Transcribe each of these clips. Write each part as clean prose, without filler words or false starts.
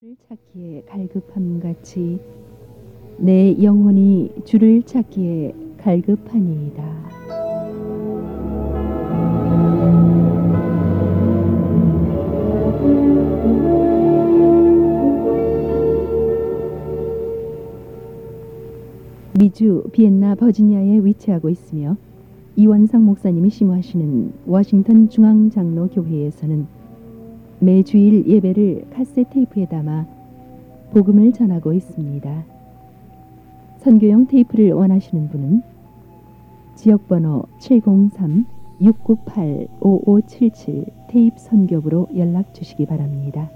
주를 찾기에 갈급함 같이 내 영혼이 주를 찾기에 갈급하니이다. 미주 비엔나 버지니아에 위치하고 있으며 이원상 목사님이 심호하시는 워싱턴 중앙장로교회에서는 매주일 예배를 카세트 테이프에 담아 복음을 전하고 있습니다. 선교용 테이프를 원하시는 분은 지역번호 703-698-5577 테이프 선교부로 연락 주시기 바랍니다.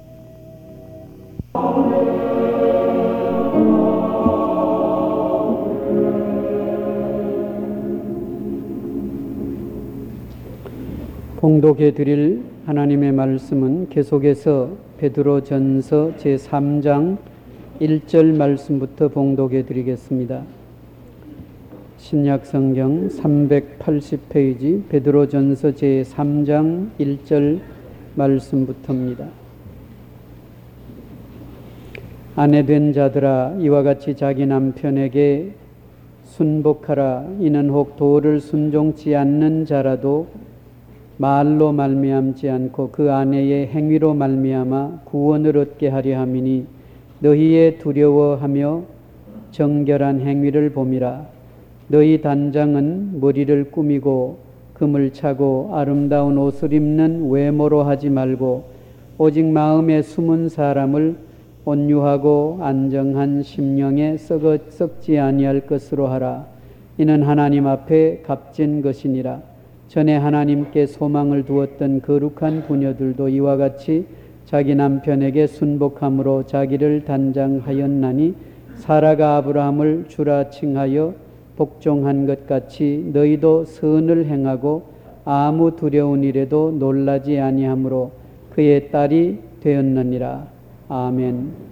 봉독해 드릴 하나님의 말씀은 계속해서 베드로전서 제3장 1절 말씀부터 봉독해 드리겠습니다. 신약성경 380페이지 베드로전서 제3장 1절 말씀부터입니다. 아내된 자들아 이와 같이 자기 남편에게 순복하라. 이는 혹 도를 순종치 않는 자라도 말로 말미암지 않고 그 아내의 행위로 말미암아 구원을 얻게 하려 함이니 너희의 두려워하며 정결한 행위를 봄이라. 너희 단장은 머리를 꾸미고 금을 차고 아름다운 옷을 입는 외모로 하지 말고 오직 마음에 숨은 사람을 온유하고 안정한 심령에 썩지 아니할 것으로 하라. 이는 하나님 앞에 값진 것이니라. 전에 하나님께 소망을 두었던 거룩한 부녀들도 이와 같이 자기 남편에게 순복함으로 자기를 단장하였나니 사라가 아브라함을 주라 칭하여 복종한 것 같이 너희도 선을 행하고 아무 두려운 일에도 놀라지 아니하므로 그의 딸이 되었느니라. 아멘.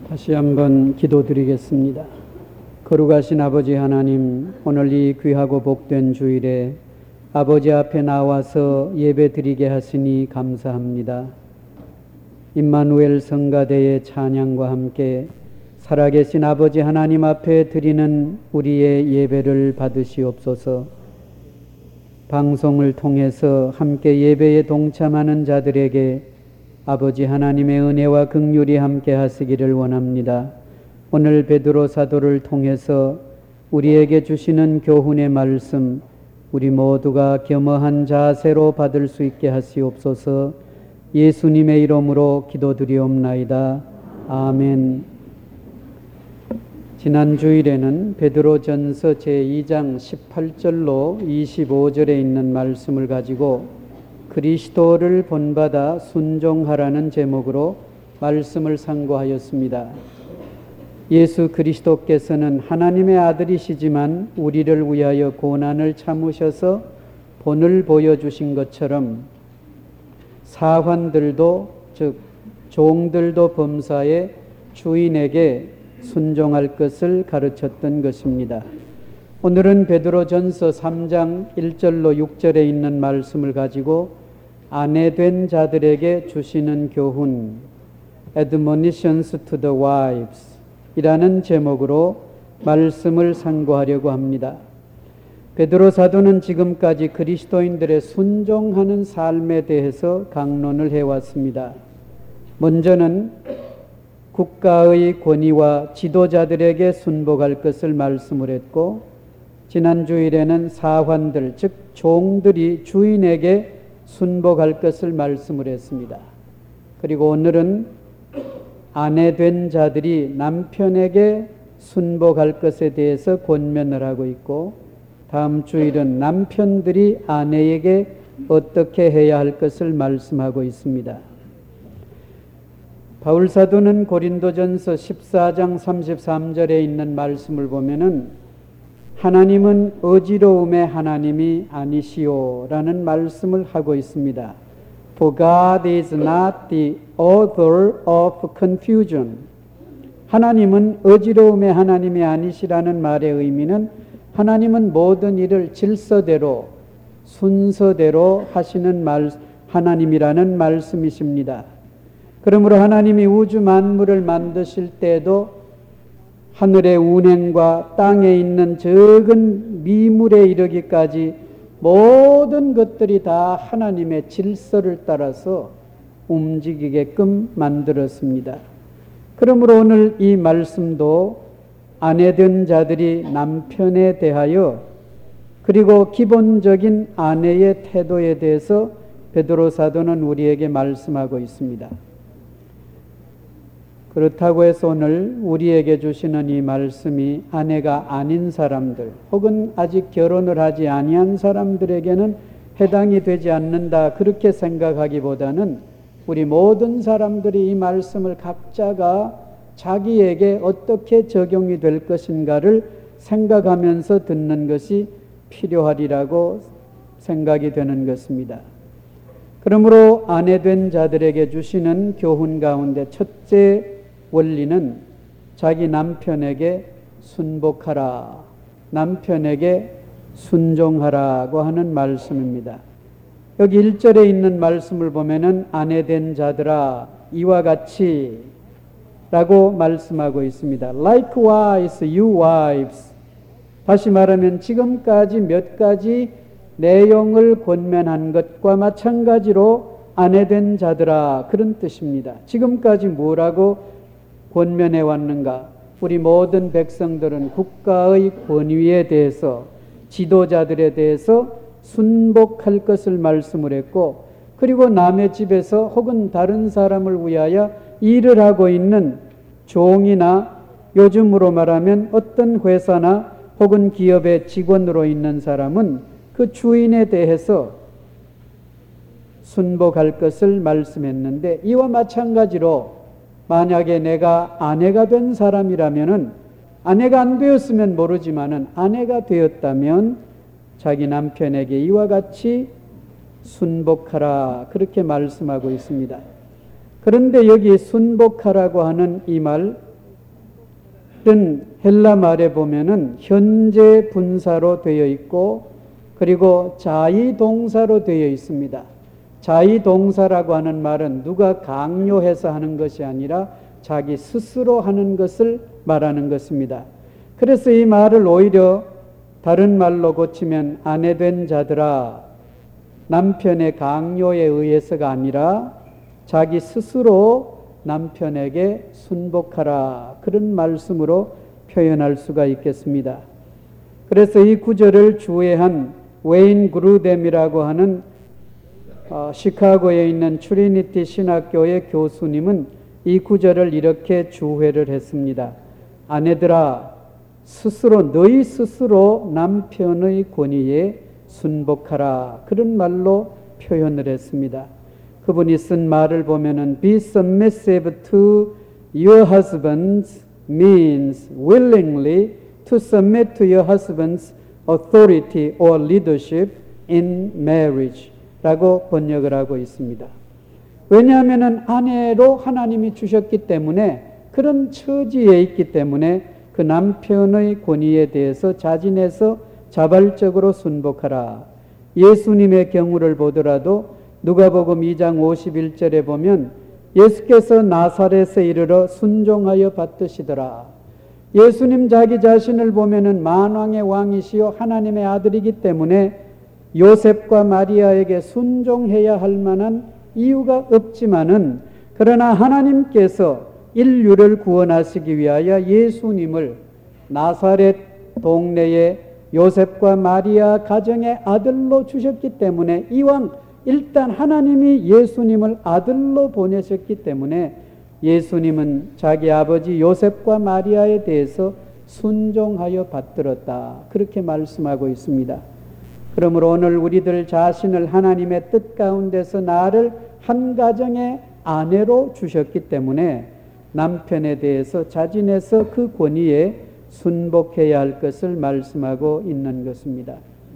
다시 한번 기도드리겠습니다. 거룩하신 아버지 하나님, 오늘 이 귀하고 복된 주일에 아버지 앞에 나와서 예배드리게 하시니 감사합니다. 임마누엘 성가대의 찬양과 함께 살아계신 아버지 하나님 앞에 드리는 우리의 예배를 받으시옵소서. 방송을 통해서 함께 예배에 동참하는 자들에게 아버지 하나님의 은혜와 긍휼이 함께 하시기를 원합니다. 오늘 베드로 사도를 통해서 우리에게 주시는 교훈의 말씀, 우리 모두가 겸허한 자세로 받을 수 있게 하시옵소서. 예수님의 이름으로 기도드리옵나이다. 아멘. 지난 주일에는 베드로전서 제2장 18절로 25절에 있는 말씀을 가지고 그리스도를 본받아 순종하라는 제목으로 말씀을 상고하였습니다. 예수 그리스도께서는 하나님의 아들이시지만 우리를 위하여 고난을 참으셔서 본을 보여주신 것처럼 사환들도, 즉 종들도 범사에 주인에게 순종할 것을 가르쳤던 것입니다. 오늘은 베드로전서 3장 1절로 6절에 있는 말씀을 가지고 아내된 자들에게 주시는 교훈, Admonitions to the Wives 이라는 제목으로 말씀을 상고하려고 합니다. 베드로 사도는 지금까지 그리스도인들의 순종하는 삶에 대해서 강론을 해왔습니다. 먼저는 국가의 권위와 지도자들에게 순복할 것을 말씀을 했고, 지난 주일에는 사환들, 즉 종들이 주인에게 순복할 것을 말씀을 했습니다. 그리고 오늘은 아내된 자들이 남편에게 순복할 것에 대해서 권면을 하고 있고, 다음 주일은 남편들이 아내에게 어떻게 해야 할 것을 말씀하고 있습니다. 바울 사도는 고린도전서 14장 33절에 있는 말씀을 보면은 하나님은 어지러움의 하나님이 아니시오라는 말씀을 하고 있습니다. For God is not the author of confusion. 하나님은 어지러움의 하나님이 아니시라는 말의 의미는 하나님은 모든 일을 질서대로 순서대로 하시는 하나님이라는 말씀이십니다. 그러므로 하나님이 우주 만물을 만드실 때에도 하늘의 운행과 땅에 있는 적은 미물에 이르기까지 모든 것들이 다 하나님의 질서를 따라서 움직이게끔 만들었습니다. 그러므로 오늘 이 말씀도 아내된 자들이 남편에 대하여 그리고 기본적인 아내의 태도에 대해서 베드로 사도는 우리에게 말씀하고 있습니다. 그렇다고 해서 오늘 우리에게 주시는 이 말씀이 아내가 아닌 사람들 혹은 아직 결혼을 하지 아니한 사람들에게는 해당이 되지 않는다, 그렇게 생각하기보다는 우리 모든 사람들이 이 말씀을 각자가 자기에게 어떻게 적용이 될 것인가를 생각하면서 듣는 것이 필요하리라고 생각이 되는 것입니다. 그러므로 아내된 자들에게 주시는 교훈 가운데 첫째 원리는 자기 남편에게 순복하라, 남편에게 순종하라고 하는 말씀입니다. 여기 1절에 있는 말씀을 보면은 아내된 자들아 이와 같이 라고 말씀하고 있습니다. Likewise you wives. 다시 말하면 지금까지 몇 가지 내용을 권면한 것과 마찬가지로 아내된 자들아, 그런 뜻입니다. 지금까지 뭐라고 권면해 왔는가? 우리 모든 백성들은 국가의 권위에 대해서, 지도자들에 대해서 순복할 것을 말씀을 했고, 그리고 남의 집에서 혹은 다른 사람을 위하여 일을 하고 있는 종이나 요즘으로 말하면 어떤 회사나 혹은 기업의 직원으로 있는 사람은 그 주인에 대해서 순복할 것을 말씀했는데, 이와 마찬가지로 만약에 내가 아내가 된 사람이라면은, 아내가 안 되었으면 모르지만은 아내가 되었다면 자기 남편에게 이와 같이 순복하라, 그렇게 말씀하고 있습니다. 그런데 여기 순복하라고 하는 이 말, 헬라 말에 보면은 현재 분사로 되어 있고 그리고 자의 동사로 되어 있습니다. 자의 동사라고 하는 말은 누가 강요해서 하는 것이 아니라 자기 스스로 하는 것을 말하는 것입니다. 그래서 이 말을 오히려 다른 말로 고치면 아내된 자들아, 남편의 강요에 의해서가 아니라 자기 스스로 남편에게 순복하라, 그런 말씀으로 표현할 수가 있겠습니다. 그래서 이 구절을 주해한 웨인 그루뎀이라고 하는 시카고에 있는 트리니티 신학교의 교수님은 이 구절을 이렇게 주해를 했습니다. 아내들아, 너희 스스로 남편의 권위에 순복하라, 그런 말로 표현을 했습니다. 그분이 쓴 말을 보면은 be submissive to your husbands means willingly to submit to your husband's authority or leadership in marriage 라고 번역을 하고 있습니다. 왜냐하면 아내로 하나님이 주셨기 때문에, 그런 처지에 있기 때문에 그 남편의 권위에 대해서 자진해서 자발적으로 순복하라. 예수님의 경우를 보더라도 누가복음 2장 51절에 보면 예수께서 나사렛에 이르러 순종하여 받드시더라. 예수님 자기 자신을 보면은 만왕의 왕이시요 하나님의 아들이기 때문에 요셉과 마리아에게 순종해야 할 만한 이유가 없지만은, 그러나 하나님께서 인류를 구원하시기 위하여 예수님을 나사렛 동네의 요셉과 마리아 가정의 아들로 주셨기 때문에, 이왕 일단 하나님이 예수님을 아들로 보내셨기 때문에 예수님은 자기 아버지 요셉과 마리아에 대해서 순종하여 받들었다, 그렇게 말씀하고 있습니다. 그러므로 오늘 우리들 자신을 하나님의 뜻 가운데서 나를 한 가정의 아내로 주셨기 때문에 남편에 대해서 자진해서 그 권위에 순복해야 할 것을 말씀하고 있는 것입니다.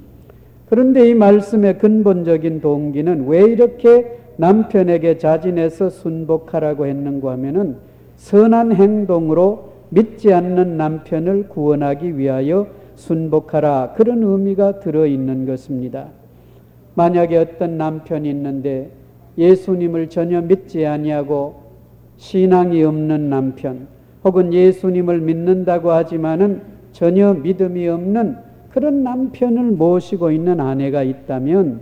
그런데 이 말씀의 근본적인 동기는 왜 이렇게 남편에게 자진해서 순복하라고 했는가 하면은 선한 행동으로 믿지 않는 남편을 구원하기 위하여 순복하라, 그런 의미가 들어있는 것입니다. 만약에 어떤 남편이 있는데 예수님을 전혀 믿지 아니하고 신앙이 없는 남편, 혹은 예수님을 믿는다고 하지만은 전혀 믿음이 없는 그런 남편을 모시고 있는 아내가 있다면,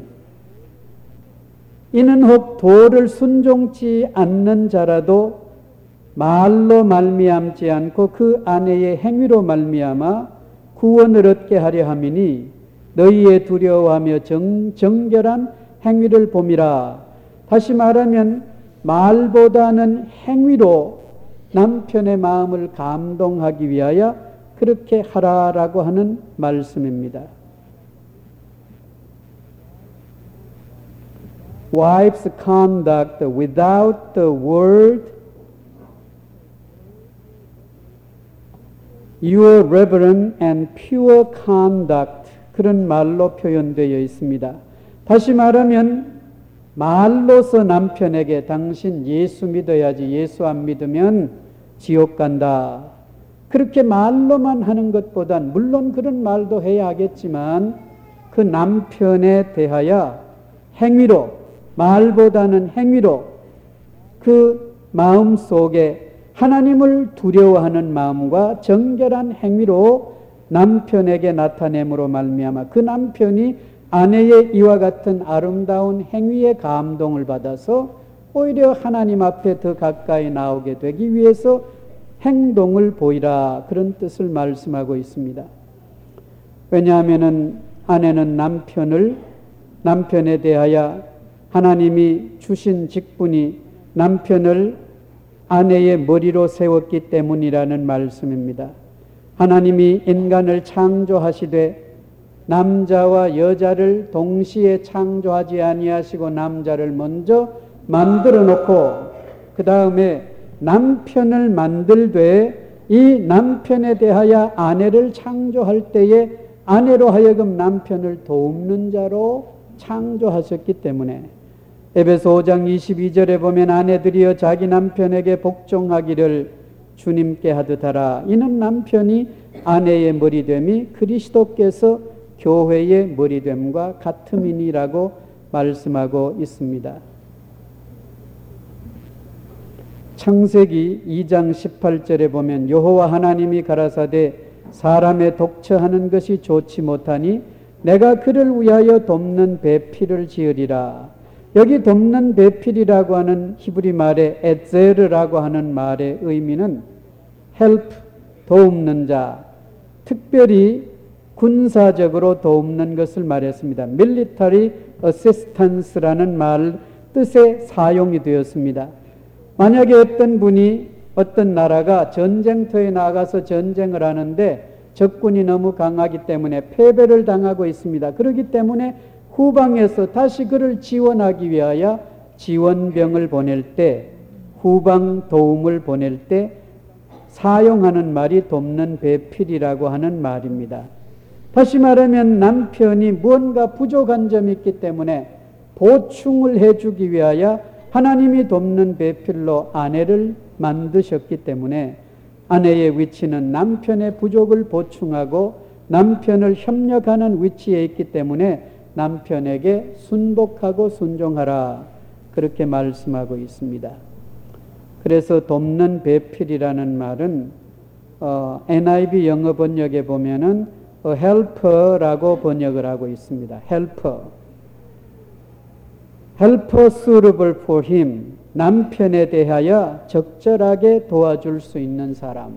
이는 혹 도를 순종치 않는 자라도 말로 말미암지 않고 그 아내의 행위로 말미암아 구원을 얻게 하려 함이니 너희의 두려워하며 정결한 행위를 봄이라. 다시 말하면 말보다는 행위로 남편의 마음을 감동하기 위하여 그렇게 하라라고 하는 말씀입니다. Wives' conduct without the word your reverent and pure conduct, 그런 말로 표현되어 있습니다. 다시 말하면 말로서 남편에게 당신 예수 믿어야지, 예수 안 믿으면 지옥 간다, 그렇게 말로만 하는 것보단, 물론 그런 말도 해야 하겠지만 그 남편에 대하여 행위로, 말보다는 행위로 그 마음 속에 하나님을 두려워하는 마음과 정결한 행위로 남편에게 나타냄으로 말미암아 그 남편이 아내의 이와 같은 아름다운 행위에 감동을 받아서 오히려 하나님 앞에 더 가까이 나오게 되기 위해서 행동을 보이라, 그런 뜻을 말씀하고 있습니다. 왜냐하면 아내는 남편에 대하여 하나님이 주신 직분이 남편을 아내의 머리로 세웠기 때문이라는 말씀입니다. 하나님이 인간을 창조하시되 남자와 여자를 동시에 창조하지 아니하시고 남자를 먼저 만들어 놓고 그 다음에 남편을 만들되 이 남편에 대하여 아내를 창조할 때에 아내로 하여금 남편을 돕는 자로 창조하셨기 때문에 에베소 5장 22절에 보면 아내들이여 자기 남편에게 복종하기를 주님께 하듯 하라. 이는 남편이 아내의 머리됨이 그리스도께서 교회의 머리됨과 같음이니라고 말씀하고 있습니다. 창세기 2장 18절에 보면 여호와 하나님이 가라사대 사람의 독처하는 것이 좋지 못하니 내가 그를 위하여 돕는 배필을 지으리라. 여기 돕는 배필이라고 하는 히브리 말의 에제르라고 하는 말의 의미는 help, 도움는 자, 특별히 군사적으로 도움는 것을 말했습니다. military assistance라는 말 뜻에 사용이 되었습니다. 만약에 어떤 나라가 전쟁터에 나가서 전쟁을 하는데 적군이 너무 강하기 때문에 패배를 당하고 있습니다. 그렇기 때문에 후방에서 다시 그를 지원하기 위하여 지원병을 보낼 때, 후방 도움을 보낼 때 사용하는 말이 돕는 배필이라고 하는 말입니다. 다시 말하면 남편이 무언가 부족한 점이 있기 때문에 보충을 해주기 위하여 하나님이 돕는 배필로 아내를 만드셨기 때문에 아내의 위치는 남편의 부족을 보충하고 남편을 협력하는 위치에 있기 때문에 남편에게 순복하고 순종하라, 그렇게 말씀하고 있습니다. 그래서 돕는 배필이라는 말은 NIV 영어 번역에 보면은 helper라고 번역을 하고 있습니다. helper suitable for him, 남편에 대하여 적절하게 도와줄 수 있는 사람.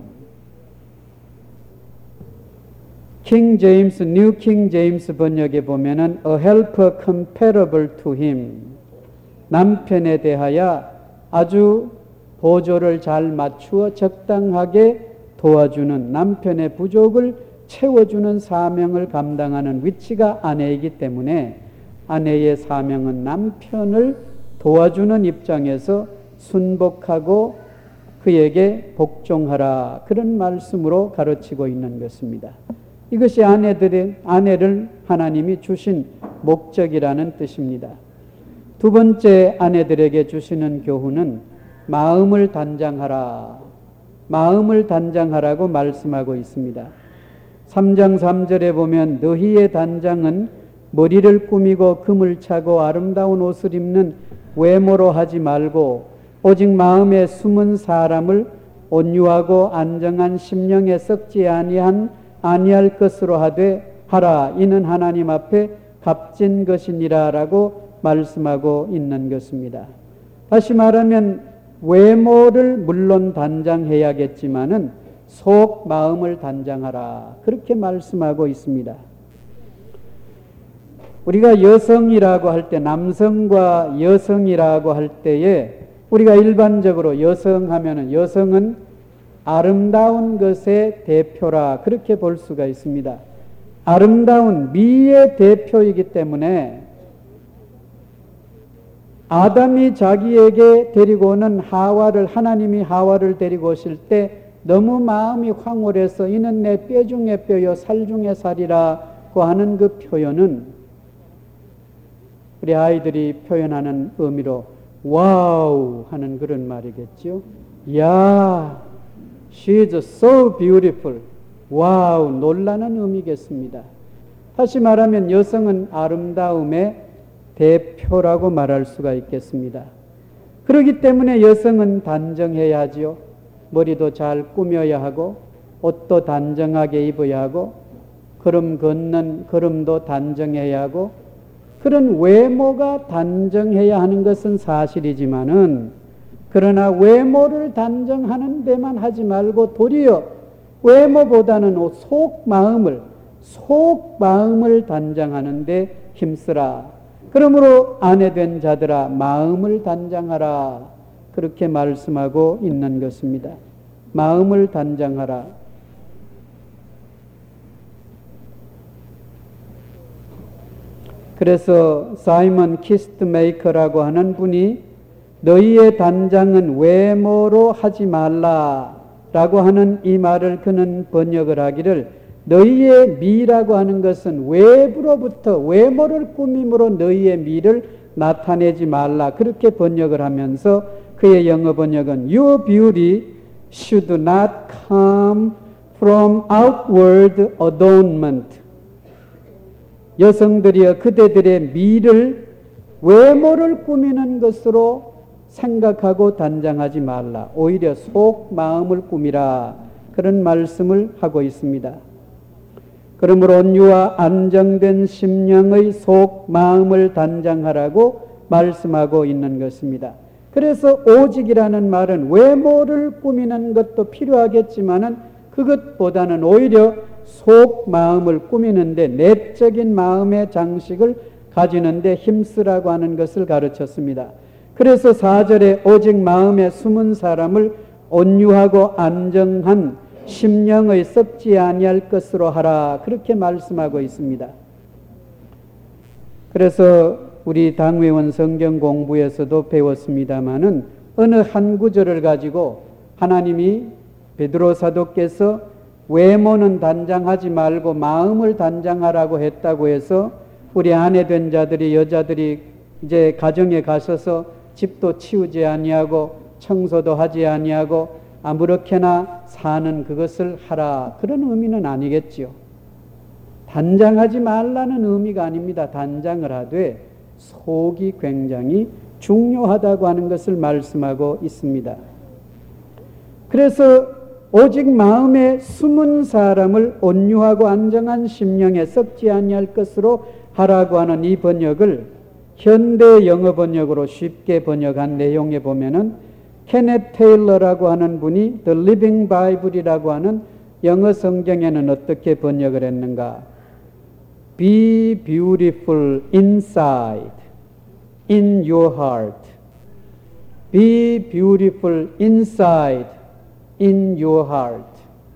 New King James 번역에 보면은 a helper comparable to him, 남편에 대하여 아주 보조를 잘 맞추어 적당하게 도와주는, 남편의 부족을 채워주는 사명을 감당하는 위치가 아내이기 때문에 아내의 사명은 남편을 도와주는 입장에서 순복하고 그에게 복종하라, 그런 말씀으로 가르치고 있는 것입니다. 이것이 아내를 하나님이 주신 목적이라는 뜻입니다. 두 번째 아내들에게 주시는 교훈은 마음을 단장하라, 마음을 단장하라고 말씀하고 있습니다. 3장 3절에 보면 너희의 단장은 머리를 꾸미고 금을 차고 아름다운 옷을 입는 외모로 하지 말고 오직 마음에 숨은 사람을 온유하고 안정한 심령에 썩지 아니할 것으로 하라. 이는 하나님 앞에 값진 것이니라 라고 말씀하고 있는 것입니다. 다시 말하면 외모를 물론 단장해야겠지만은 속 마음을 단장하라, 그렇게 말씀하고 있습니다. 우리가 여성이라고 할 때, 남성과 여성이라고 할 때에 우리가 일반적으로 여성은 아름다운 것의 대표라, 그렇게 볼 수가 있습니다. 아름다운 미의 대표이기 때문에 아담이 자기에게 데리고 오는 하나님이 하와를 데리고 오실 때 너무 마음이 황홀해서 이는 내 뼈 중에 뼈요 살 중에 살이라고 하는 그 표현은 우리 아이들이 표현하는 의미로 와우 하는 그런 말이겠죠. 야, she's so beautiful. 와우, 놀라는 의미겠습니다. 다시 말하면 여성은 아름다움의 대표라고 말할 수가 있겠습니다. 그렇기 때문에 여성은 단정해야 하지요. 머리도 잘 꾸며야 하고 옷도 단정하게 입어야 하고 걸음도 단정해야 하고 그런 외모가 단정해야 하는 것은 사실이지만은 그러나 외모를 단정하는 데만 하지 말고 도리어 외모보다는 속 마음을 단정하는 데 힘쓰라. 그러므로 아내된 자들아 마음을 단장하라, 그렇게 말씀하고 있는 것입니다. 마음을 단장하라. 그래서 사이먼 키스트메이커라고 하는 분이 너희의 단장은 외모로 하지 말라라고 하는 이 말을 그는 번역을 하기를 너희의 미라고 하는 것은 외부로부터 외모를 꾸밈으로 너희의 미를 나타내지 말라, 그렇게 번역을 하면서 그의 영어 번역은 Your beauty should not come from outward adornment. 여성들이여 그대들의 미를 외모를 꾸미는 것으로 생각하고 단장하지 말라. 오히려 속 마음을 꾸미라. 그런 말씀을 하고 있습니다. 그러므로 온유와 안정된 심령의 속 마음을 단장하라고 말씀하고 있는 것입니다. 그래서 오직이라는 말은 외모를 꾸미는 것도 필요하겠지만은 그것보다는 오히려 속 마음을 꾸미는데 내적인 마음의 장식을 가지는데 힘쓰라고 하는 것을 가르쳤습니다. 그래서 4절에 오직 마음에 숨은 사람을 온유하고 안정한 심령의 썩지 아니할 것으로 하라. 그렇게 말씀하고 있습니다. 그래서 우리 당회원 성경 공부에서도 배웠습니다마는 어느 한 구절을 가지고 하나님이 베드로 사도께서 외모는 단장하지 말고 마음을 단장하라고 했다고 해서 우리 아내 된 자들이 여자들이 이제 가정에 가셔서 집도 치우지 아니하고 청소도 하지 아니하고 아무렇게나 사는 그것을 하라. 그런 의미는 아니겠지요. 단장하지 말라는 의미가 아닙니다. 단장을 하되 속이 굉장히 중요하다고 하는 것을 말씀하고 있습니다. 그래서 오직 마음에 숨은 사람을 온유하고 안정한 심령에 썩지 아니할 것으로 하라고 하는 이 번역을 현대 영어 번역으로 쉽게 번역한 내용에 보면은 케넷 테일러라고 하는 분이 The Living Bible이라고 하는 영어 성경에는 어떻게 번역을 했는가? Be beautiful inside, in your heart. Be beautiful inside, in your heart.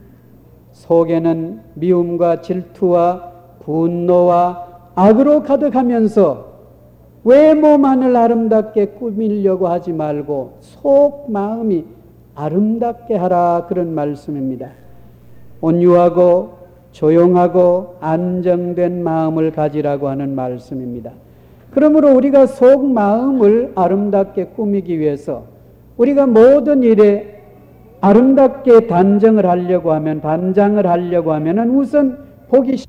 속에는 미움과 질투와 분노와 악으로 가득하면서 외모만을 아름답게 꾸미려고 하지 말고 속 마음이 아름답게 하라. 그런 말씀입니다. 온유하고 조용하고 안정된 마음을 가지라고 하는 말씀입니다. 그러므로 우리가 속 마음을 아름답게 꾸미기 위해서 우리가 모든 일에 아름답게 단장을 하려고 하면은 우선 보기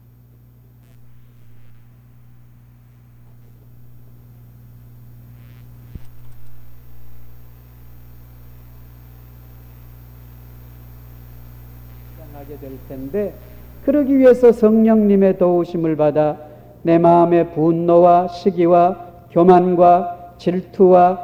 하게 될 텐데, 그러기 위해서 성령님의 도우심을 받아 내 마음의 분노와 시기와 교만과 질투와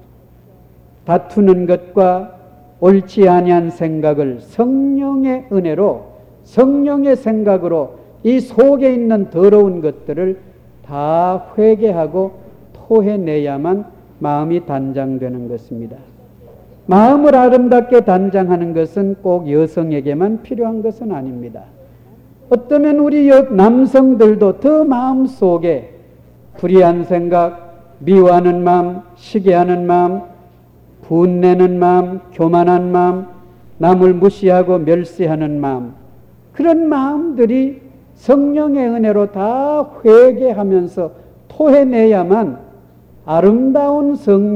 다투는 것과 옳지 아니한 생각을 성령의 은혜로, 성령의 생각으로 이 속에 있는 더러운 것들을 다 회개하고 토해내야만 마음이 단장되는 것입니다. 마음을 아름답게 단장하는 것은 꼭 여성에게만 필요한 것은 아닙니다. 어쩌면 우리 남성들도 더 마음 속에 불의한 생각, 미워하는 마음, 시기하는 마음, 분내는 마음, 교만한 마음, 남을 무시하고 멸시하는 마음, 그런 마음들이 성령의 은혜로 다 회개하면서 토해내야만 아름다운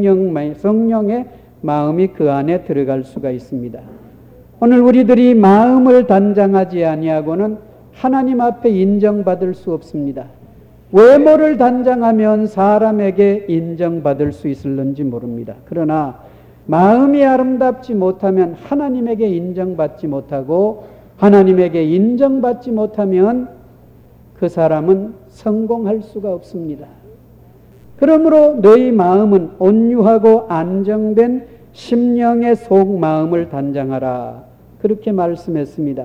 성령의 마음이 그 안에 들어갈 수가 있습니다. 오늘 우리들이 마음을 단장하지 아니하고는 하나님 앞에 인정받을 수 없습니다. 외모를 단장하면 사람에게 인정받을 수 있을는지 모릅니다. 그러나 마음이 아름답지 못하면 하나님에게 인정받지 못하고, 하나님에게 인정받지 못하면 그 사람은 성공할 수가 없습니다. 그러므로 너희 마음은 온유하고 안정된 심령의 속 마음을 단장하라. 그렇게 말씀했습니다.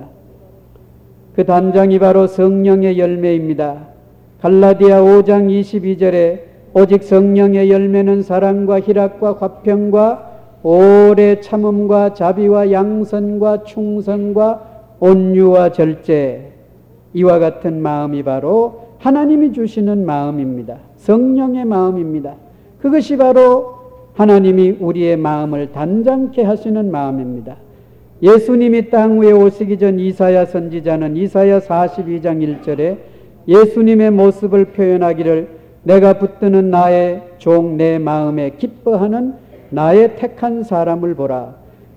그 단장이 바로 성령의 열매입니다. 갈라디아 5장 22절에 오직 성령의 열매는 사랑과 희락과 화평과 오래 참음과 자비와 양선과 충성과 온유와 절제, 이와 같은 마음이 바로 하나님이 주시는 마음입니다. 성령의 마음입니다. 그것이 바로 하나님이 우리의 마음을 단장케 하시는 마음입니다. 예수님이 땅 위에 오시기 전 이사야 선지자는 이사야 42장 1절에 예수님의 모습을 표현하기를 내가 붙드는 나의 종 내 마음에 기뻐하는 나의 택한 사람을 보라.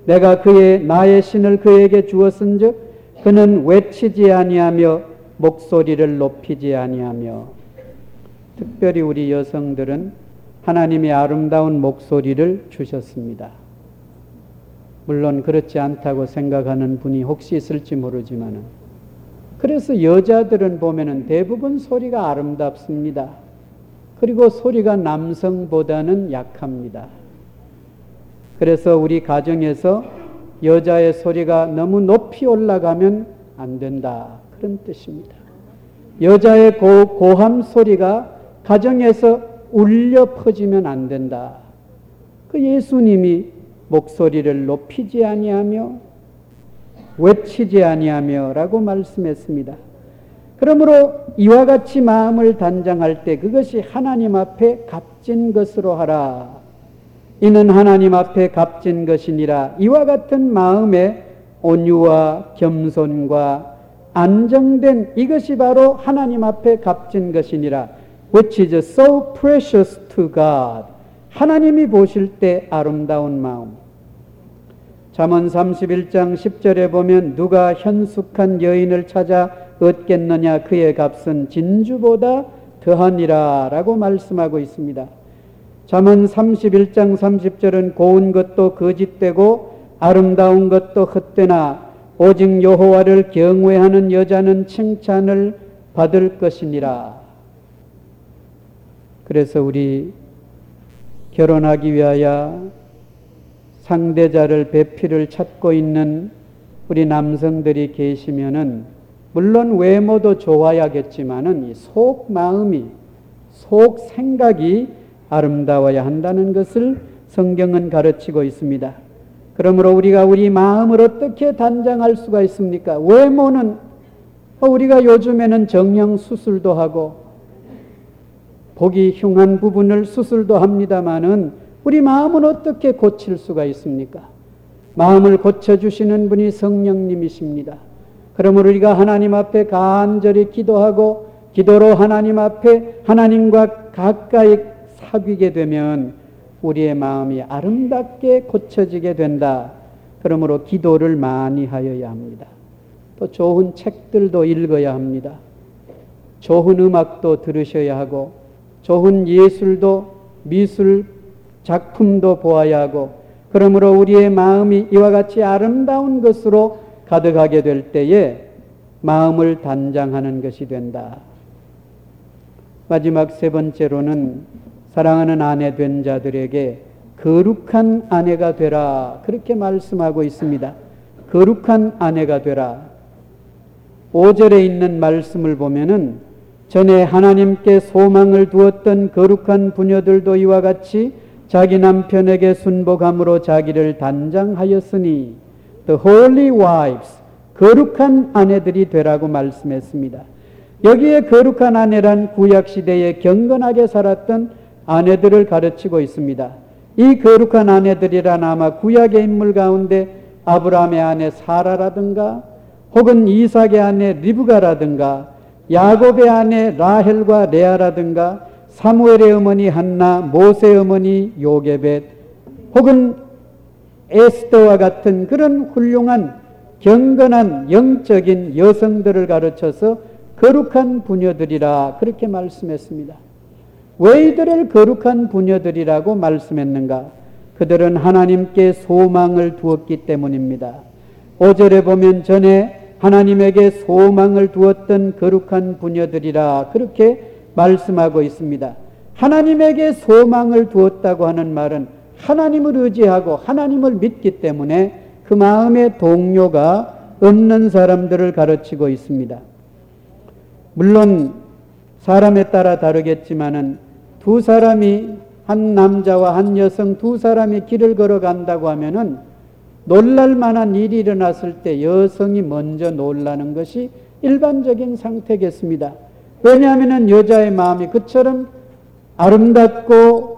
내가 나의 신을 그에게 주었은즉 그는 외치지 아니하며 목소리를 높이지 아니하며. 특별히 우리 여성들은 하나님의 아름다운 목소리를 주셨습니다. 물론 그렇지 않다고 생각하는 분이 혹시 있을지 모르지만은, 그래서 여자들은 보면은 대부분 소리가 아름답습니다. 그리고 소리가 남성보다는 약합니다. 그래서 우리 가정에서 여자의 소리가 너무 높이 올라가면 안 된다, 그런 뜻입니다. 여자의 고함 소리가 가정에서 울려 퍼지면 안 된다. 그 예수님이 목소리를 높이지 아니하며 외치지 아니하며 라고 말씀했습니다. 그러므로 이와 같이 마음을 단장할 때 그것이 하나님 앞에 값진 것으로 하라. 이는 하나님 앞에 값진 것이니라. 이와 같은 마음의 온유와 겸손과 안정된 이것이 바로 하나님 앞에 값진 것이니라. Which is so precious to God. 하나님이 보실 때 아름다운 마음. 잠언 31장 10절에 보면 누가 현숙한 여인을 찾아 얻겠느냐, 그의 값은 진주보다 더하니라 라고 말씀하고 있습니다. 잠언 31장 30절은 고운 것도 거짓되고 아름다운 것도 헛되나 오직 여호와를 경외하는 여자는 칭찬을 받을 것이니라. 그래서 우리 결혼하기 위하여 상대자를 배필을 찾고 있는 우리 남성들이 계시면은 물론 외모도 좋아야겠지만은 이 속 마음이, 속 생각이 아름다워야 한다는 것을 성경은 가르치고 있습니다. 그러므로 우리가 우리 마음을 어떻게 단장할 수가 있습니까? 외모는 우리가 요즘에는 정형 수술도 하고 보기 흉한 부분을 수술도 합니다마는 우리 마음은 어떻게 고칠 수가 있습니까? 마음을 고쳐주시는 분이 성령님이십니다. 그러므로 우리가 하나님 앞에 간절히 기도하고 기도로 하나님 앞에 하나님과 가까이 사귀게 되면 우리의 마음이 아름답게 고쳐지게 된다. 그러므로 기도를 많이 하여야 합니다. 또 좋은 책들도 읽어야 합니다. 좋은 음악도 들으셔야 하고 좋은 예술도 미술 작품도 보아야 하고, 그러므로 우리의 마음이 이와 같이 아름다운 것으로 가득하게 될 때에 마음을 단장하는 것이 된다. 마지막 세 번째로는 사랑하는 아내 된 자들에게 거룩한 아내가 되라, 그렇게 말씀하고 있습니다. 거룩한 아내가 되라. 5절에 있는 말씀을 보면은 전에 하나님께 소망을 두었던 거룩한 부녀들도 이와 같이 자기 남편에게 순복함으로 자기를 단장하였으니 the holy wives, 거룩한 아내들이 되라고 말씀했습니다. 여기에 거룩한 아내란 구약시대에 경건하게 살았던 아내들을 가르치고 있습니다. 이 거룩한 아내들이란 아마 구약의 인물 가운데 아브라함의 아내 사라라든가 혹은 이삭의 아내 리브가라든가 야곱의 아내 라헬과 레아라든가 사무엘의 어머니 한나, 모세의 어머니 요게벳 혹은 에스더와 같은 그런 훌륭한 경건한 영적인 여성들을 가르쳐서 거룩한 부녀들이라 그렇게 말씀했습니다. 왜 이들을 거룩한 부녀들이라고 말씀했는가? 그들은 하나님께 소망을 두었기 때문입니다. 5절에 보면 전에 하나님에게 소망을 두었던 거룩한 부녀들이라 그렇게 말씀하고 있습니다. 하나님에게 소망을 두었다고 하는 말은 하나님을 의지하고 하나님을 믿기 때문에 그 마음의 동요가 없는 사람들을 가르치고 있습니다. 물론 사람에 따라 다르겠지만은 두 사람이, 한 남자와 한 여성 두 사람이 길을 걸어간다고 하면은 놀랄 만한 일이 일어났을 때 여성이 먼저 놀라는 것이 일반적인 상태겠습니다. 왜냐하면 여자의 마음이 그처럼 아름답고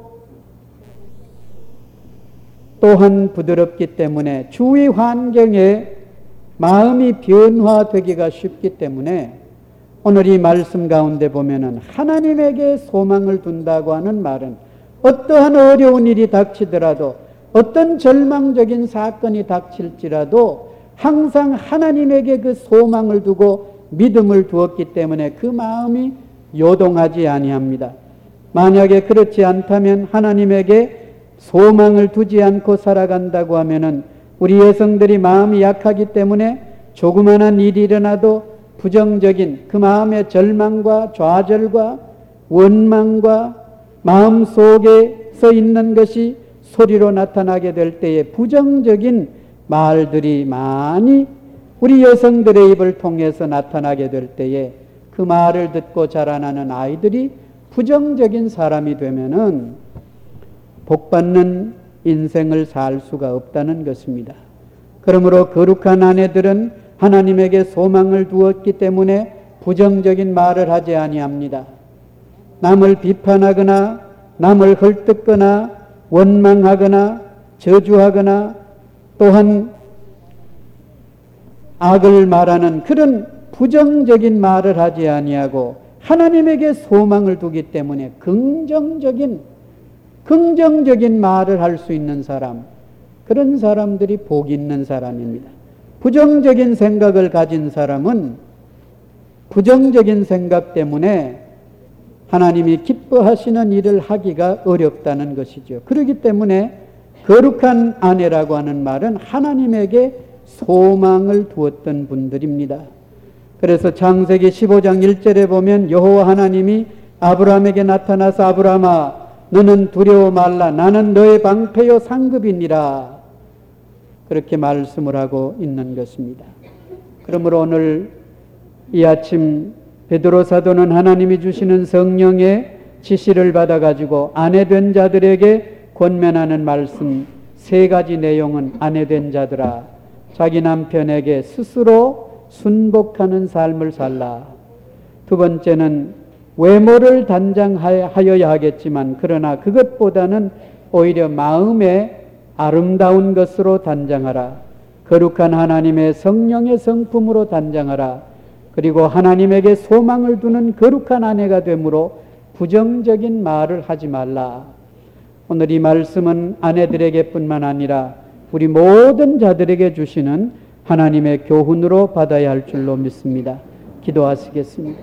또한 부드럽기 때문에 주위 환경에 마음이 변화되기가 쉽기 때문에 오늘 이 말씀 가운데 보면은 하나님에게 소망을 둔다고 하는 말은 어떠한 어려운 일이 닥치더라도 어떤 절망적인 사건이 닥칠지라도 항상 하나님에게 그 소망을 두고 믿음을 두었기 때문에 그 마음이 요동하지 아니합니다. 만약에 그렇지 않다면 하나님에게 소망을 두지 않고 살아간다고 하면은 우리 여성들이 마음이 약하기 때문에 조그마한 일이 일어나도 부정적인 그 마음의 절망과 좌절과 원망과 마음 속에서 있는 것이 소리로 나타나게 될 때에 부정적인 말들이 많이 우리 여성들의 입을 통해서 나타나게 될 때에 그 말을 듣고 자라나는 아이들이 부정적인 사람이 되면은 복받는 인생을 살 수가 없다는 것입니다. 그러므로 거룩한 아내들은 하나님에게 소망을 두었기 때문에 부정적인 말을 하지 아니합니다. 남을 비판하거나 남을 헐뜯거나 원망하거나 저주하거나 또한 악을 말하는 그런 부정적인 말을 하지 아니하고 하나님에게 소망을 두기 때문에 긍정적인 말을 할 수 있는 사람, 그런 사람들이 복 있는 사람입니다. 부정적인 생각을 가진 사람은 부정적인 생각 때문에 하나님이 기뻐하시는 일을 하기가 어렵다는 것이죠. 그렇기 때문에 거룩한 아내라고 하는 말은 하나님에게 소망을 두었던 분들입니다. 그래서 창세기 15장 1절에 보면 여호와 하나님이 아브라함에게 나타나서 아브라함아 너는 두려워 말라 나는 너의 방패요 상급이니라 그렇게 말씀을 하고 있는 것입니다. 그러므로 오늘 이 아침 베드로 사도는 하나님이 주시는 성령의 지시를 받아가지고 아내된 자들에게 권면하는 말씀 3가지 내용은 아내된 자들아 자기 남편에게 스스로 순복하는 삶을 살라. 두 번째는 외모를 단장하여야 하겠지만 그러나 그것보다는 오히려 마음의 아름다운 것으로 단장하라. 거룩한 하나님의 성령의 성품으로 단장하라. 그리고 하나님에게 소망을 두는 거룩한 아내가 되므로 부정적인 말을 하지 말라. 오늘 이 말씀은 아내들에게 뿐만 아니라 우리 모든 자들에게 주시는 하나님의 교훈으로 받아야 할 줄로 믿습니다. 기도하시겠습니다.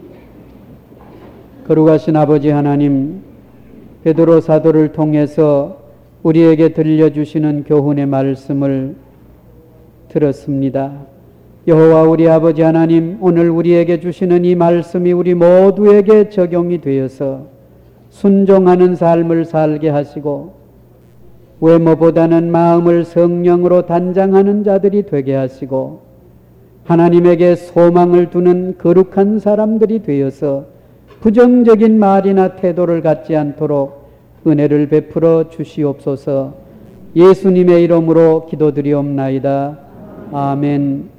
거룩하신 아버지 하나님, 베드로 사도를 통해서 우리에게 들려주시는 교훈의 말씀을 들었습니다. 여호와 우리 아버지 하나님, 오늘 우리에게 주시는 이 말씀이 우리 모두에게 적용이 되어서 순종하는 삶을 살게 하시고 외모보다는 마음을 성령으로 단장하는 자들이 되게 하시고 하나님에게 소망을 두는 거룩한 사람들이 되어서 부정적인 말이나 태도를 갖지 않도록 은혜를 베풀어 주시옵소서. 예수님의 이름으로 기도드리옵나이다. 아멘.